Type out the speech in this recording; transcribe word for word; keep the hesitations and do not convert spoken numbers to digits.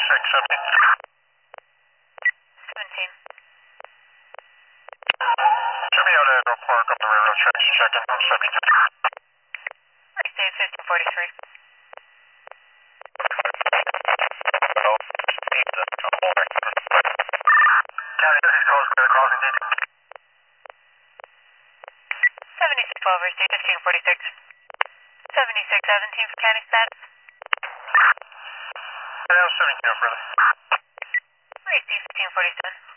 seventeen. Show me out at Oak Park up the railroad tracks. Check in from seventeen. Receive fifteen forty-three. County, this is Coast Guard crossing D. seventy-six twelve, receive fifteen forty-six. seventy-six seventeen for county status. Yeah, seventeen further. Receive fifteen forty-seven.